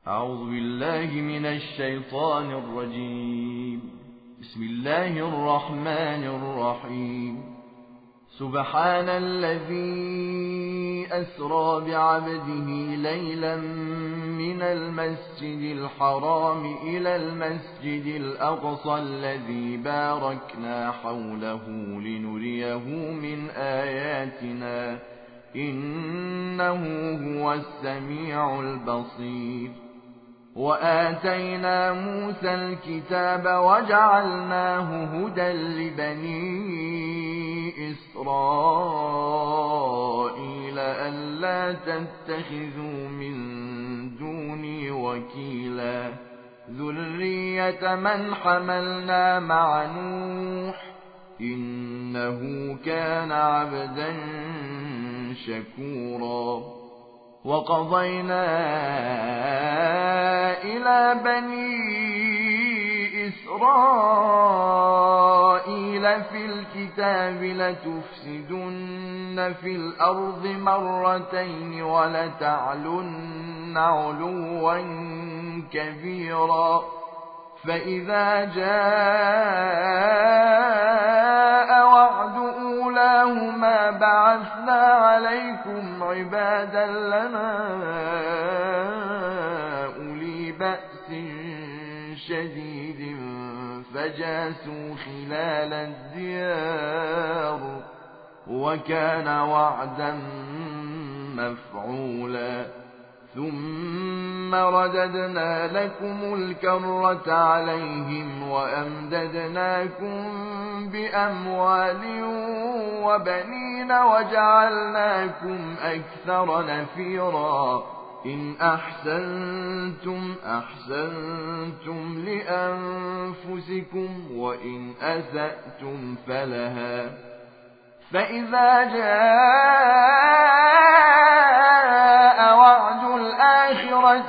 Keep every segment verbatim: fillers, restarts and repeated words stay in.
أعوذ بالله من الشيطان الرجيم. بسم الله الرحمن الرحيم. سبحان الذي أسرى بعبده ليلا من المسجد الحرام إلى المسجد الأقصى الذي باركنا حوله لنريه من آياتنا إنه هو السميع البصير. وآتينا موسى الكتاب وجعلناه هدى لبني إسرائيل ألا تتخذوا من دوني وكيلا ذرية من حملنا مع نوح إنه كان عبدا شكورا. وقضينا إلى بني إسرائيل في الكتاب لتفسدن في الأرض مرتين ولتعلن علوا كبيرا. فإذا جاء وعد أولاهما بعثنا عليكم عبادا لنا أولي بأس شديد فجاسوا خلال الديار وكان وعدا مفعولا. ثم رددنا لكم الكرة عليهم وأمددناكم بأموال وبنين وجعلناكم أكثر نفيرا. إن أحسنتم أحسنتم لأنفسكم وإن أسأتم فلها. فإذا جاء وعد الآخرة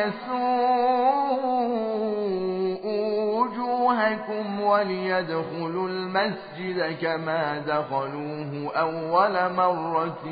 ليسوءوا وجوهكم وليدخلوا المسجد كما دخلوه أول مرة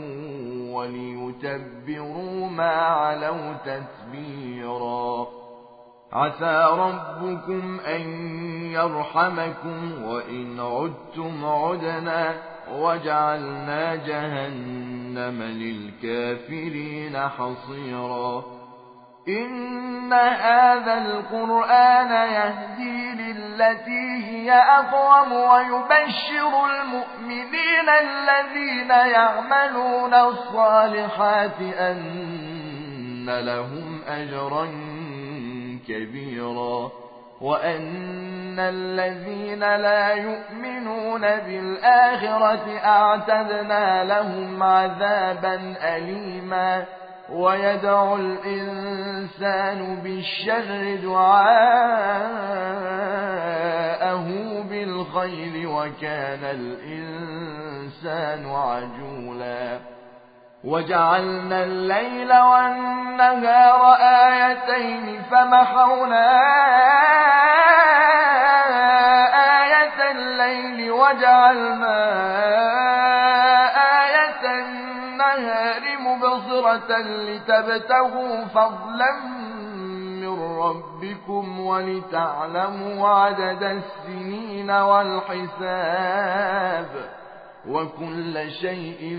وليتبروا ما علوا تتبيرا. عسى ربكم أن يرحمكم وإن عدتم عدنا وجعلنا جهنم للكافرين حصيرا. إن هذا القرآن يهدي للتي هي أقوم ويبشر المؤمنين الذين يعملون الصالحات أن لهم أجرا كبيرا وأن الذين لا يؤمنون بالآخرة أعتدنا لهم عذابا أليما. ويدعو الإنسان بالشر دعاءه بالخير وكان الإنسان عجولا. وجعلنا الليل والنهار آيتين فمحونا آية الليل وجعلنا آية النهار مبصرة لتبتغوا فضلا من ربكم ولتعلموا عدد السنين والحساب وكل شيء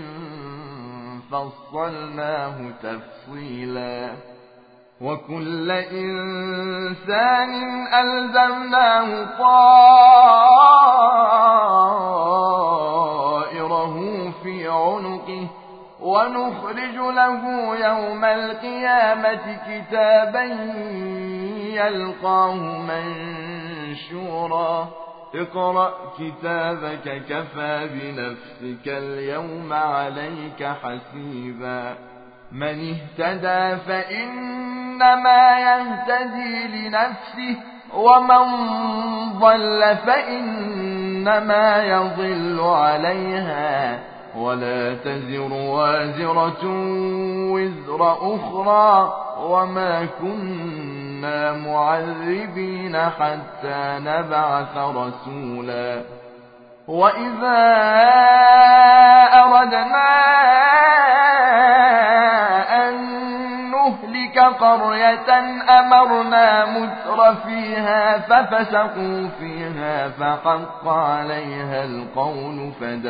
فصلناه تفصيلا. وكل إنسان ألزمناه طائره في عنقه ونخرج له يوم القيامة كتابا يلقاه منشورا. اقرأ كتابك كفى بنفسك اليوم عليك حسيبا. من اهتدى فإنما يهتدي لنفسه ومن ضل فإنما يضل عليها ولا تزر وازرة وزر أخرى وما كنا معذبين حتى نبعث رسولا. وإذا أردنا أن نهلك تلك قرية أمرنا متر فيها ففسقوا فيها فحق عليها القول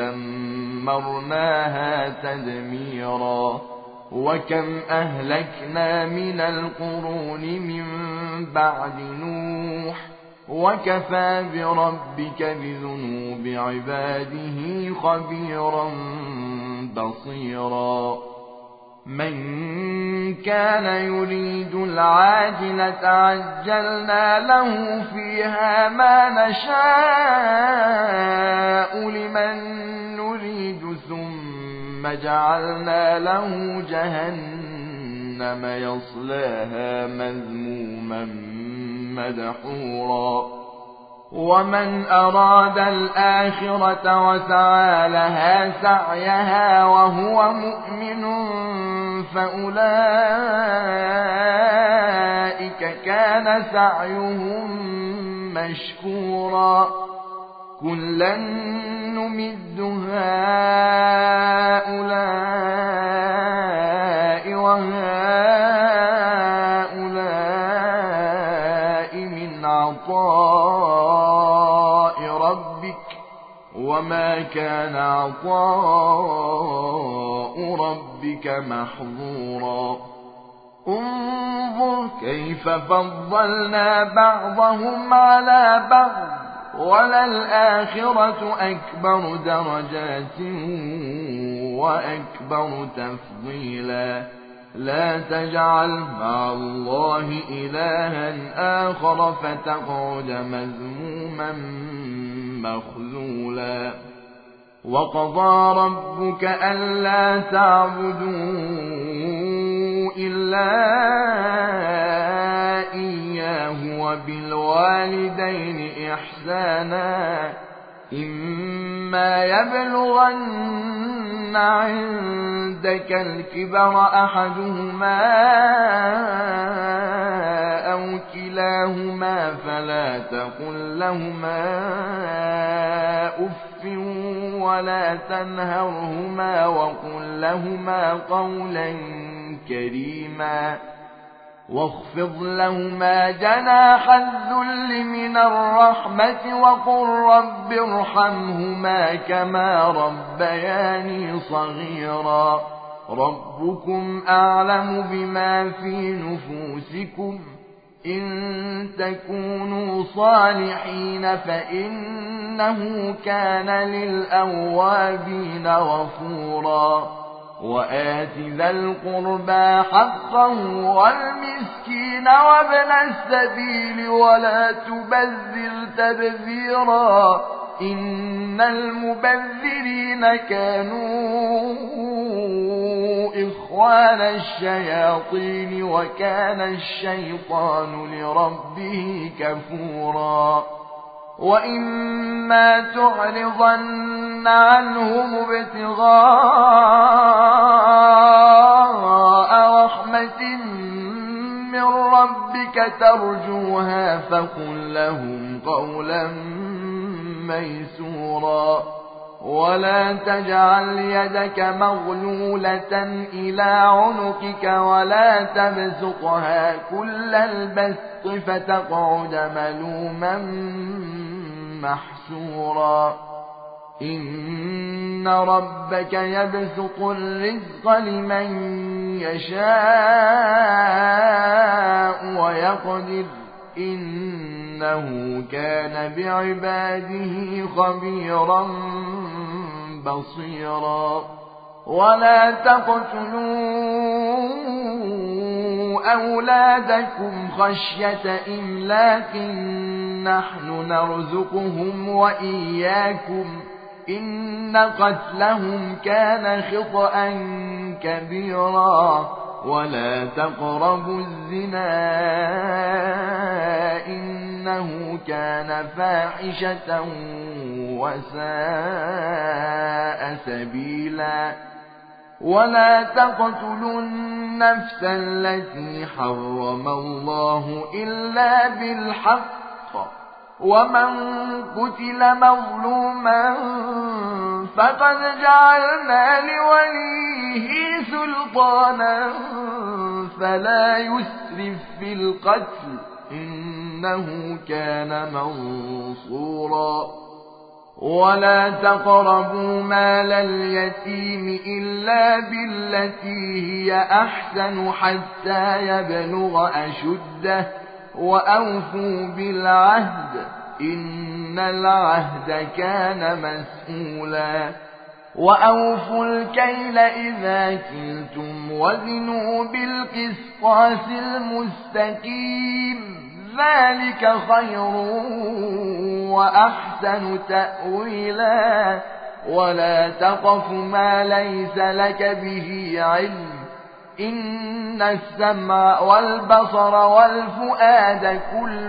فدمرناها تدميرا وكم أهلكنا من القرون من بعد نوح وكفى بربك بذنوب عباده خبيرا بصيرا من كان يريد العاجلة عجلنا له فيها ما نشاء لمن نريد ثم جعلنا له جهنم يصلاها مذموما مدحورا ومن أراد الآخرة وسعى لها سعيها وهو مؤمن فأولئك كان سعيهم مشكورا كلا نمد هؤلاء وهؤلاء من عطاء ربك وما كان عطاء ربك محظورا انظر كيف فضلنا بعضهم على بعض وللآخرة أكبر درجات وأكبر تفضيلا لا تجعل مع الله إلها آخر فتقعد مذموما مخذولا وقضى ربك ألا تعبدوا إلا إياه وبالوالدين إحسانا إما يبلغن عندك الكبر أحدهما أو كلاهما فلا تقل لهما أف ولا تنهرهما وقل لهما قولا كريما واخفض لهما جناح الذل من الرحمة وقل رب ارحمهما كما ربياني صغيرا ربكم أعلم بما في نفوسكم إن تكونوا صالحين فإنه كان للأوابين غفورا وآت ذا القربى حقه والمسكين وابن السبيل ولا تبذر تبذيرا إن المبذرين كانوا إخوان الشياطين وكان الشيطان لربه كفورا وإما تعرضن عنهم ابتغاء رحمة من ربك ترجوها فقل لهم قولا ميسورا ولا تجعل يدك مغلولة إلى عنقك ولا تبسطها كل البسط فتقعد ملوما محسورا إن ربك يبسط الرزق لمن يشاء ويقدر إنه كان بعباده خبيرا بصيرا ولا تقتلوا أولادكم خشية إملاق نحن نرزقهم وإياكم إن قتلهم كان خطأ كبيرا ولا تقربوا الزنا إنه كان فاحشة وساء سبيلا ولا تقتلوا النفس التي حرم الله إلا بالحق ومن قتل مظلوما فقد جعلنا لوليه سلطانا فلا يسرف في القتل إنه كان منصورا ولا تقربوا مال اليتيم إلا بالتي هي أحسن حتى يبلغ أشده وأوفوا بالعهد إن العهد كان مسؤولا وأوفوا الكيل إذا كلتم وزنوا بالقسطاس المستقيم ذلك خير وأحسن تأويلا ولا تقف ما ليس لك به علم إن السمع والبصر والفؤاد كل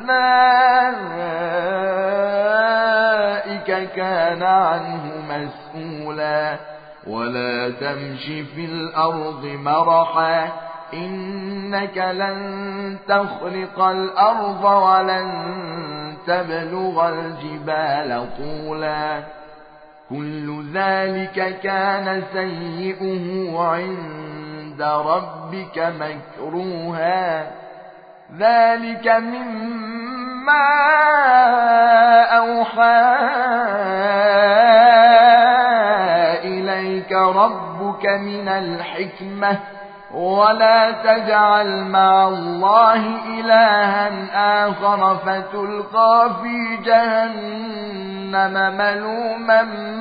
أولئك كان عنه مسؤولا ولا تمش في الأرض مرحا إنك لن تخرق الأرض ولن تبلغ الجبال طولا كل ذلك كان سيئه عند ربك مكروها ذلك مما أوحى إليك ربك من الحكمة ولا تجعل مع الله إلها آخر فتلقى في جهنم ملوما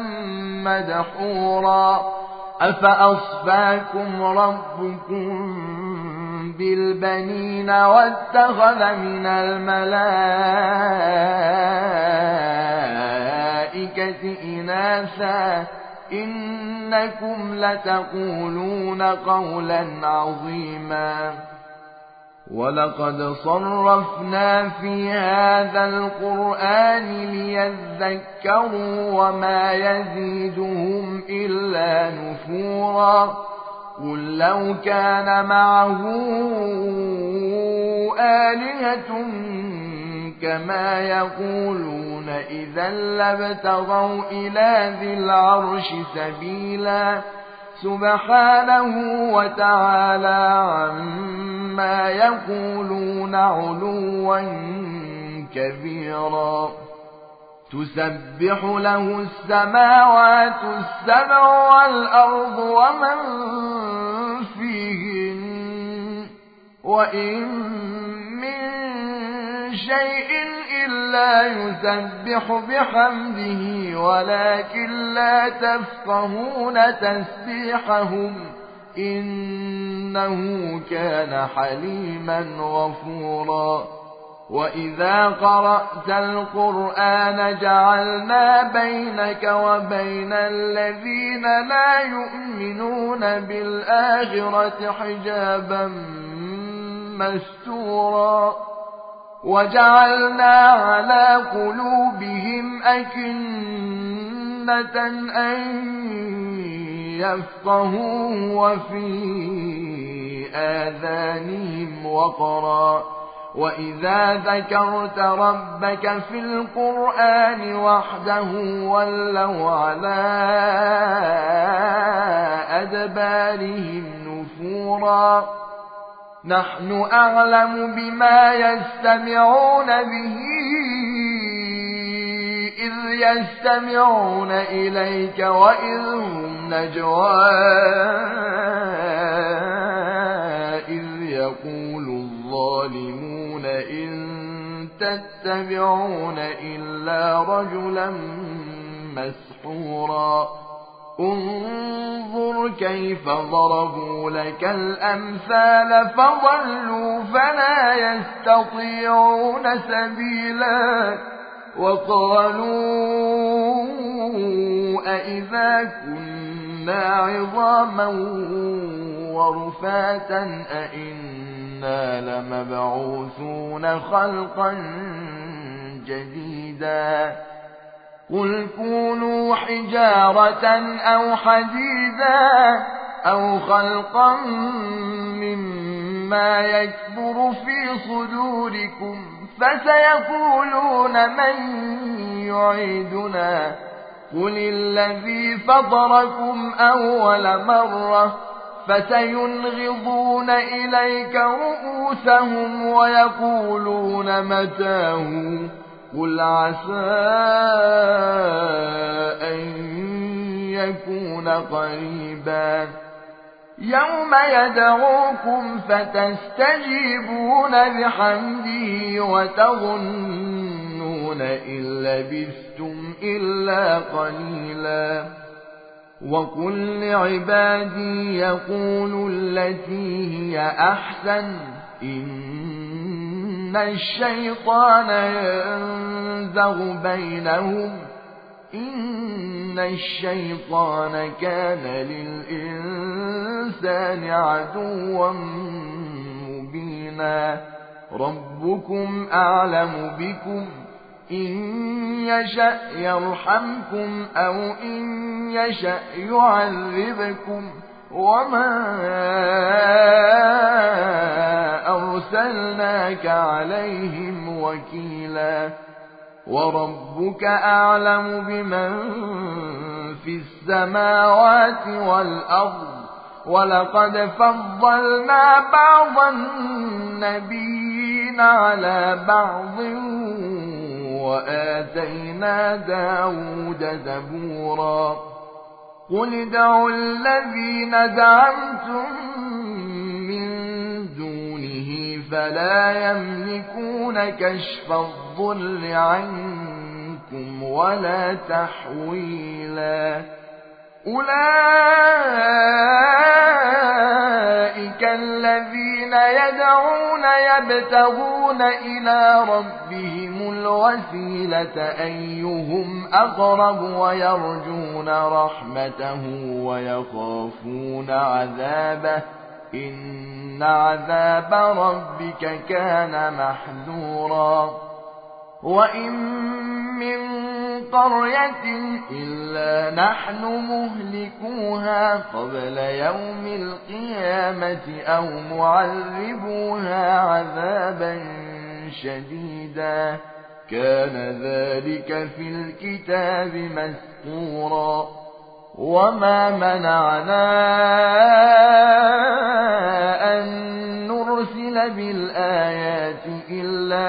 مدحورا أفأصفاكم ربكم بالبنين واتخذ من الملائكة إناثا إنكم لتقولون قولا عظيما ولقد صرفنا في هذا القرآن ليذكروا وما يزيدهم إلا نفورا قل لو كان معه آلهة كما يقولون إذا لابتغوا إلى ذي العرش سبيلا سبحانه وتعالى عما يقولون علوا كبيرا تسبح له السماوات السبع والأرض ومن فيهن وإن من شيء إلا يسبح بحمده ولكن لا تفقهون تسبيحهم إنه كان حليما غفورا وإذا قرأت القرآن جعلنا بينك وبين الذين لا يؤمنون بالآخرة حجابا مستورا وجعلنا على قلوبهم أكنة أن يفقهوا وفي آذانهم وقرا وإذا ذكرت ربك في القرآن وحده ولوا على أدبارهم نفورا نحن أعلم بما يستمعون به إذ يستمعون إليك وإذ هم نجوى إذ يقول الظالمون إن تتبعون إلا رجلا مسحورا انظر كيف ضربوا لك الأمثال فضلوا فلا يستطيعون سبيلا وقالوا أئذا كنا عظاما ورفاتا أئنا لمبعوثون خلقا جديدا قل كونوا حجارة أو حديدا أو خلقا مما يكبر في صدوركم فسيقولون من يعيدنا قل الذي فطركم أول مرة فسينغضون إليك رؤوسهم ويقولون متاه قل عسى أن يكون قريبا يوم يدعوكم فتستجيبون بحمده وتظنون إن لبثتم إلا قليلا وقل لعبادي يقولوا التي هي أحسن إن الشيطان ينزغ بينهم إن الشيطان كان للإنسان عدوا مبينا ربكم أعلم بكم إن يشأ يرحمكم أو إن يشأ يعذبكم وما أرسلناك عليهم وكيلا وربك أعلم بمن في السماوات والأرض ولقد فضلنا بعض النبيين على بعض وآتينا داود زبورا قل ادعوا الذين زعمتم من دونه فلا يملكون كشف الضر عنكم ولا تحويلا أولئك الذين يدعون يبتغون إلى ربهم الوسيلة أيهم أقرب ويرجون رحمته ويخافون عذابه إن عذاب ربك كان محذورا وإن من قرية إلا نحن مهلكوها قبل يوم القيامة أو معذبوها عذابا شديدا كان ذلك في الكتاب مسطورا وما منعنا أن نرسل بالآيات إلا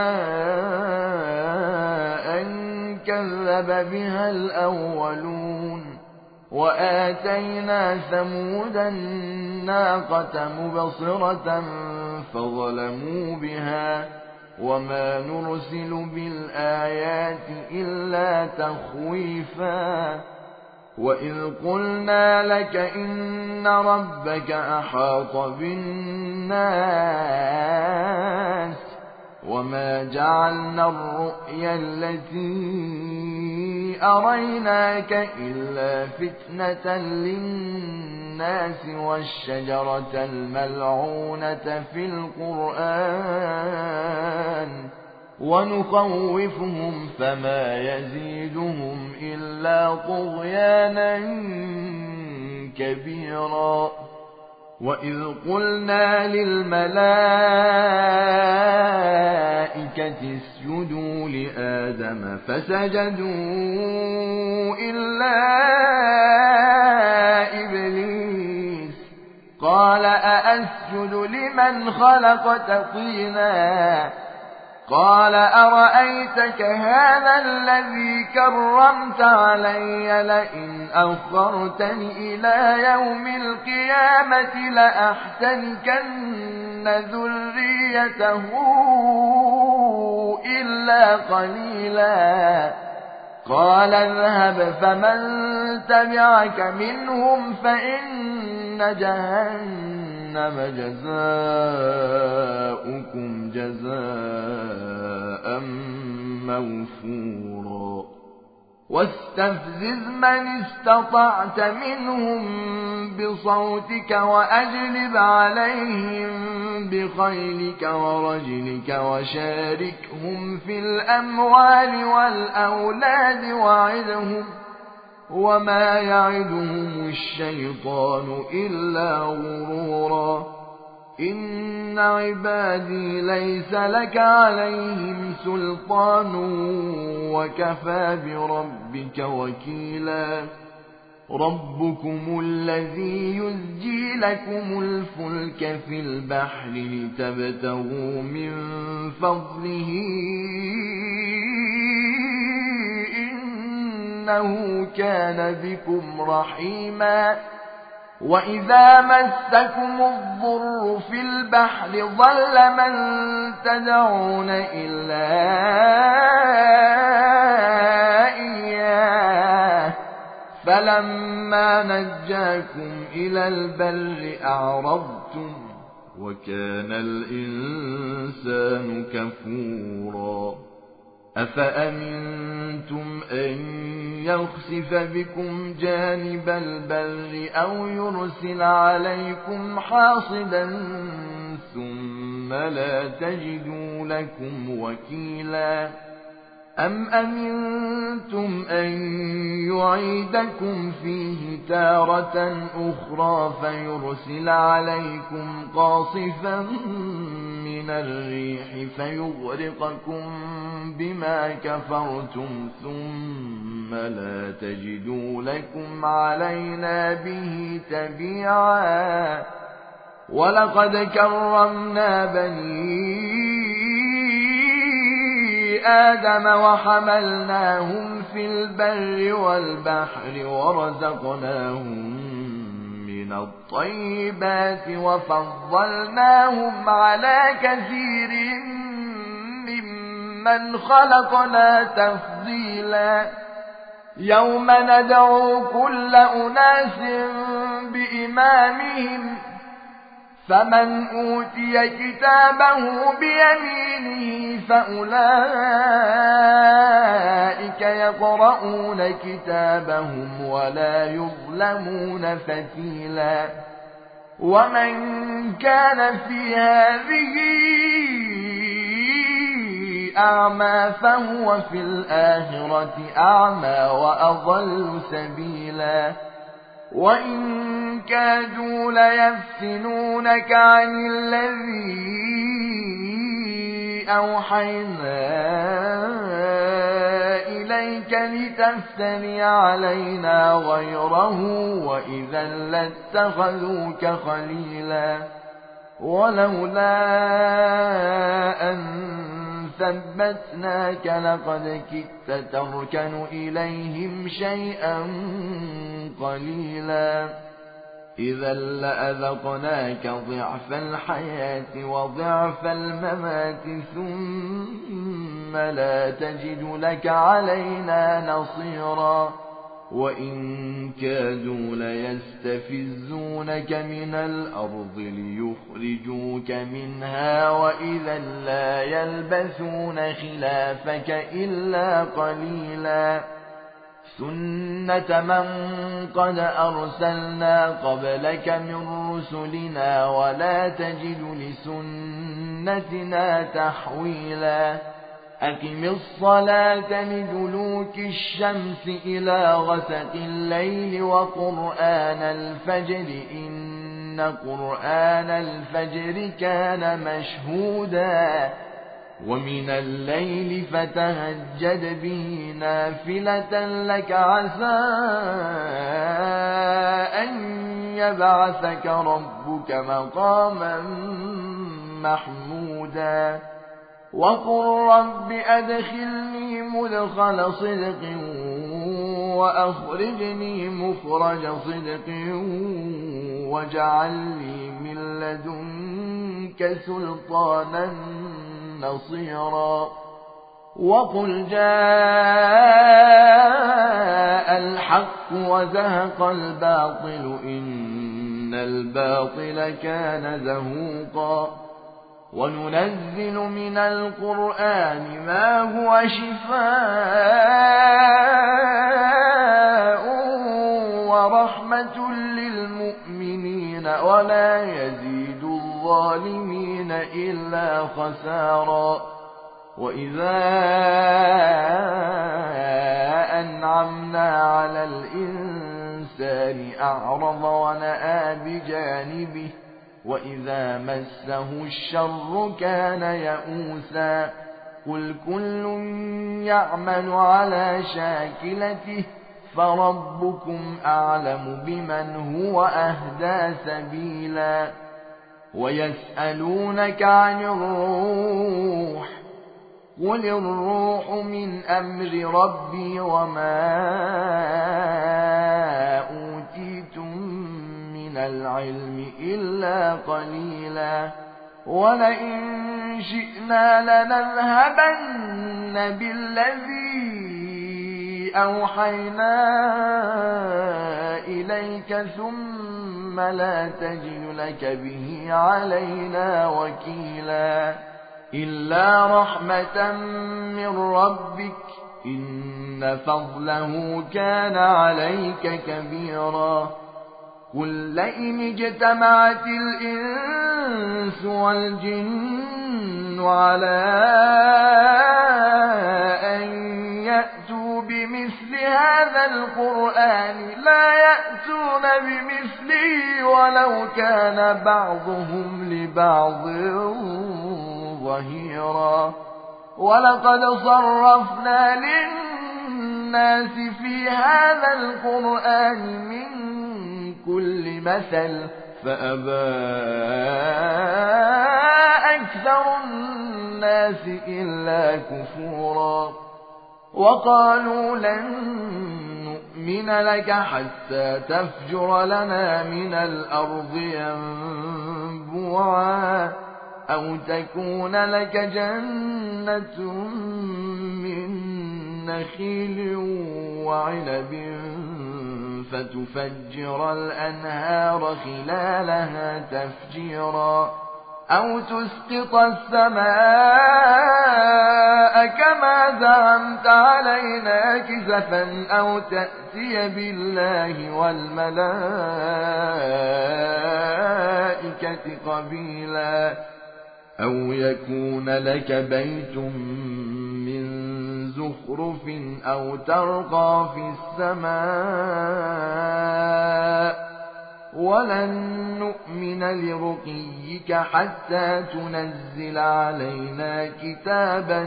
أن كذب بها الأولون وآتينا ثمود الناقة مبصرة فظلموا بها وما نرسل بالآيات إلا تخويفا وإذ قلنا لك إن ربك أحاط بالناس وما جعلنا الرؤيا التي أريناك إلا فتنة للناس والشجرة الملعونة في القرآن ونخوفهم فما يزيدهم إلا طغيانا كبيرا وإذ قلنا للملائكة اسجدوا لآدم فسجدوا إلا إبليس قال أأسجد لمن خلقت طينا قال أرأيتك هذا الذي كرمت علي لئن أخرتني إلى يوم القيامة لأحتنكن ذريته إلا قليلا قال اذهب فمن تبعك منهم فإن جهنم جزاؤكم جزاء موفورا واستفزز من استطعت منهم بصوتك وأجلب عليهم بخيلك ورجلك وشاركهم في الأموال والأولاد وعدهم وما يعدهم الشيطان إلا غرورا إن عبادي ليس لك عليهم سلطان وكفى بربك وكيلا ربكم الذي يزجي لكم الفلك في البحر لتبتغوا من فضله إنه كان بكم رحيما وإذا مسكم الضر في البحر ضل من تدعون إلا إياه فلما نجاكم إلى البر أعرضتم وكان الإنسان كفورا أفأمنتم أن يخسف بكم جانب البر أو يرسل عليكم حاصبا ثم لا تجدوا لكم وكيلا أم أمنتم أن يعيدكم فيه تارة أخرى فيرسل عليكم قاصفا من الريح فيغرقكم بما كفرتم ثم لا تجدوا لكم علينا به تبيعا ولقد كرمنا بني آدم وحملناهم في البر والبحر ورزقناهم من الطيبات وفضلناهم على كثير ممن خلقنا تفضيلا يوم ندعو كل أناس بإمامهم فمن أوتي كتابه بيمينه فأولئك يقرؤون كتابهم ولا يظلمون فتيلا ومن كان في هذه أعمى فهو في الآخرة أعمى وأضل سبيلا وإن كادوا ليفتنونك عن الذي أوحينا إليك لتفتري علينا غيره وإذا لاتخذوك خليلا ولولا أن ثبتناك لقد كدت تركن إليهم شيئا قليلا إذا لأذقناك ضعف الحياة وضعف الممات ثم لا تجد لك علينا نصيرا وإن كادوا ليستفزونك من الأرض ليخرجوك منها وإذا لا يلبثون خلافك إلا قليلا سنة من قد أرسلنا قبلك من رسلنا ولا تجد لسنتنا تحويلا أقم الصلاة لدلوك الشمس إلى غسق الليل وقرآن الفجر إن قرآن الفجر كان مشهودا ومن الليل فتهجد به نافلة لك عسى أن يبعثك ربك مقاما محمودا وقل رب أدخلني مدخل صدق وأخرجني مخرج صدق واجعل لي من لدنك سلطانا نصيرا وقل جاء الحق وزهق الباطل إن الباطل كان زهوقا وننزل من القرآن ما هو شفاء ورحمة للمؤمنين ولا يزيد الظالمين إلا خسارا وإذا أنعمنا على الإنسان أعرض ونأى بجانبه وإذا مسه الشر كان يئوسا قل كل يعمل على شاكلته فربكم أعلم بمن هو أهدى سبيلا ويسألونك عن الروح قل الروح من أمر ربي وما أوتيتم من العلم إلا قليلا ولئن شئنا لنذهبن بالذي أوحينا إليك ثم لا تجد لك به علينا وكيلا إلا رحمة من ربك إن فضله كان عليك كبيرا قل لئن اجتمعت الإنس والجن على أن يأتوا بمثل هذا القرآن لا يأتون بمثله ولو كان بعضهم لبعض ظهيرا ولقد صرفنا للناس في هذا القرآن من كل مثل فأبى أكثر الناس إلا كفورا وقالوا لن نؤمن لك حتى تفجر لنا من الأرض ينبوعا أو تكون لك جنة من نخيل وعنب فتفجر الأنهار خلالها تفجيرا أو تسقط السماء كما زعمت علينا كسفا أو تأتي بالله والملائكة قبيلا أو يكون لك بيت من زخرف أو ترقى في السماء ولن نؤمن لرقيك حتى تنزل علينا كتابا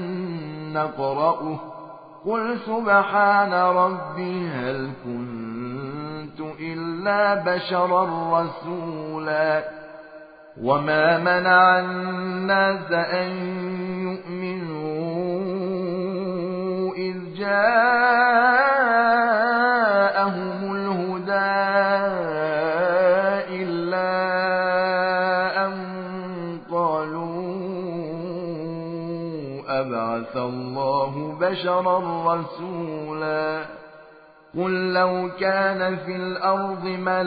نقرأه قل سبحان ربي هل كنت إلا بشرا رسولا وما منع الناس أن يؤمنوا إذ جاءهم الهدى إلا أن قالوا أبعث الله بشرا رسولا قل لو كان في الأرض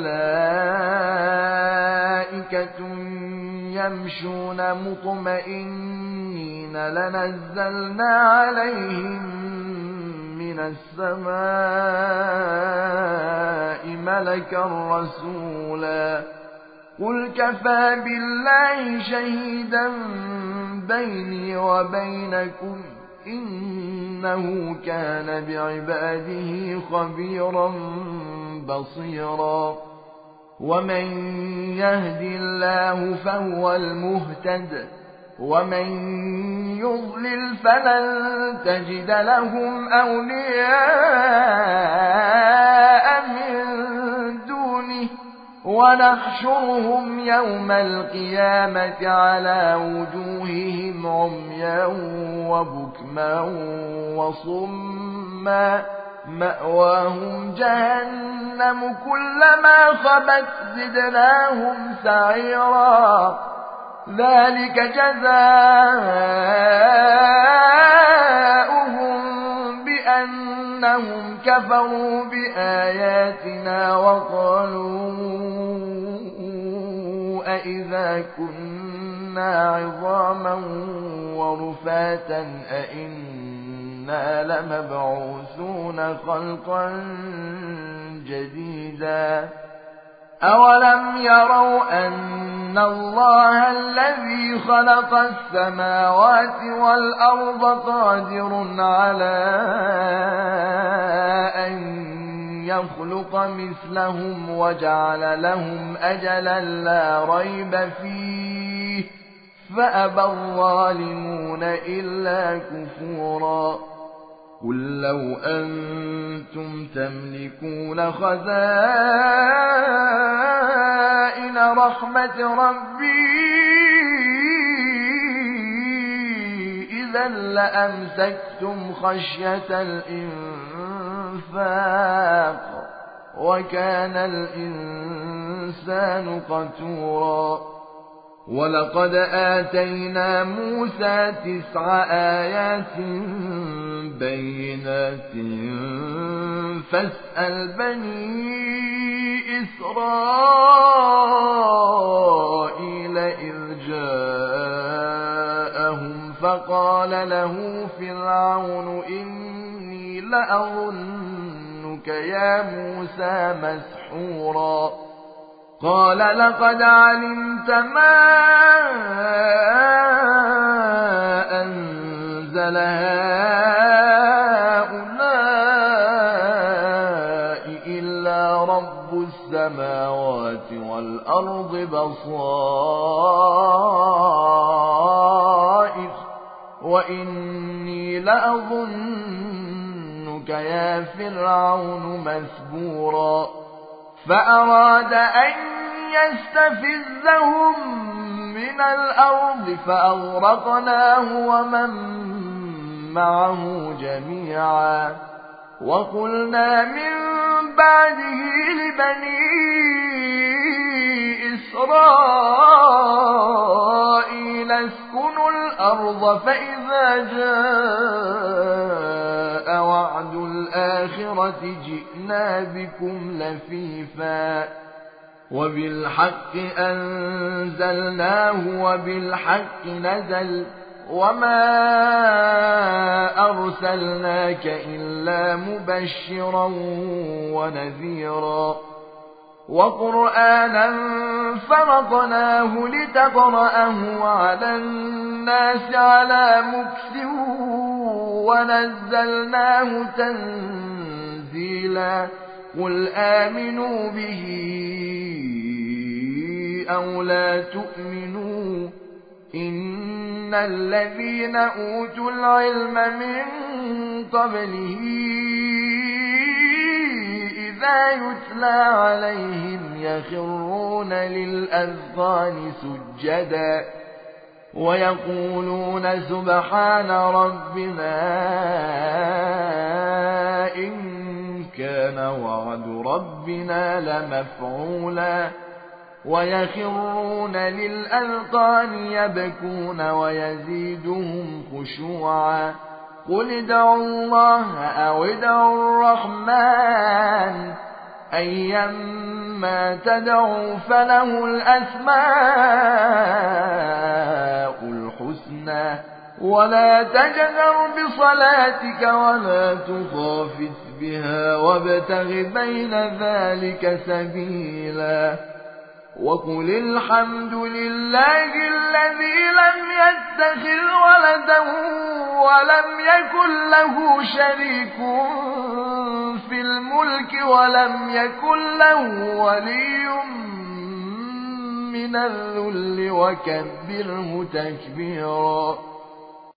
ملائكة يمشون مطمئنين لنزلنا عليهم من السماء ملكا رسولا قل كفى بالله شهيدا بيني وبينكم إنه كان بعباده خبيرا بصيرا ومن يهد الله فهو المهتد ومن يضلل فلن تجد لهم أولياء من دونه ونحشرهم يوم القيامة على وجوههم عميا وبكما وصما مأواهم جهنم كلما خبت زدناهم سعيرا ذلك جزاؤهم بأنهم كفروا بآياتنا وقالوا أئذا كنا عظاما ورفاتا أئنا لمبعوثون خلقا جديدا أولم يروا أن الله الذي خلق السماوات والأرض قادر على أن يخلق مثلهم وجعل لهم أجلا لا ريب فيه فأبى الظالمون إلا كفورا قل لو أنتم تملكون خزائن رحمة ربي إذا لأمسكتم خشية الإنفاق وكان الإنسان قتورا ولقد آتينا موسى تسع آيات بينات فاسأل بني إسرائيل إذ جاءهم فقال له فرعون إني لأظنك يا موسى مسحورا قال لقد علمت ما أنزل هؤلاء إلا رب السماوات والأرض بصائر وإني لأظنك يا فرعون مثبورا فأراد أن يستفزهم من الأرض فأغرقناه ومن معه جميعا وقلنا من بعده لبني إسرائيل اسكنوا الأرض فإذا جاء وعد الآخرة جئنا بكم لفيفا وبالحق أنزلناه وبالحق نزل وما أرسلناك إلا مبشرا ونذيرا وقرآنا فرضناه لتقرأه على الناس على مكث ونزلناه تنزيلا قل آمنوا به أو لا تؤمنوا إن الذين أوتوا العلم من قبله إذا يتلى عليهم يخرون للأذقان سجدا ويقولون سبحان ربنا إن كان وعد ربنا لمفعولا ويخرون للأذقان يبكون ويزيدهم خشوعا قل ادعوا الله أو ادعوا الرحمن أيما تدعوا فله الأسماء الحسنى ولا تجهر بصلاتك ولا تخافت بها وابتغ بين ذلك سبيلا وقل الحمد لله الذي لم يتخذ ولدا ولم يكن له شريك في الملك ولم يكن له ولي من الذل وكبره تكبيرا